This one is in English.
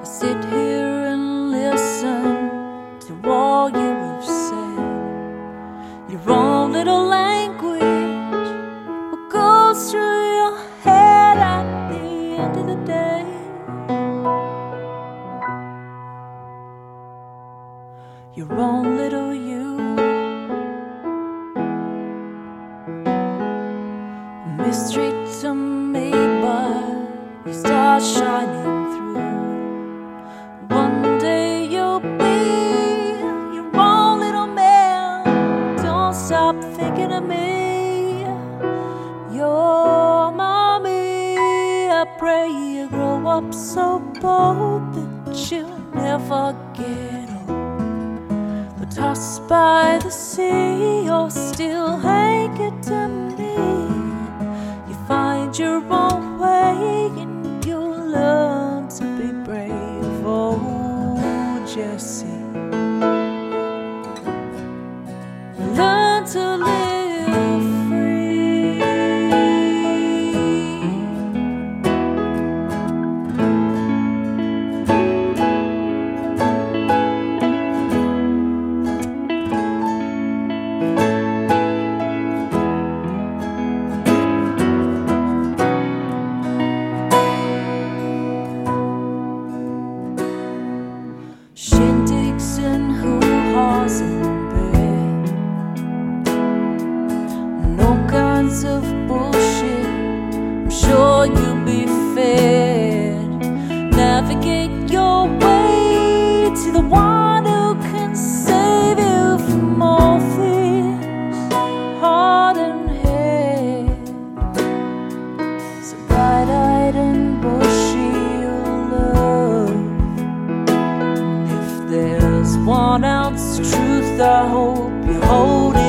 I sit here and listen to all you have said. Your own little language, what goes through your head at the end of the day. Your own little you, a mystery to me, but you start shining through. One day you'll be your own little man. Don't stop thinking of me, your mommy. I pray you grow up so bold that you'll never get old. But tossed by the sea, you're still anchored to me. You find your own way and you'll learn to be brave. Oh, Jessie, learn to live free. Shindigs and hoo-haws in bed, and all kinds of bullshit. I'm sure you'll be fed. Navigate your way to the one who can save you from all fears, heart and head. So bright-eyed and bushy your love. There's 1 ounce truth, I hope you hold it.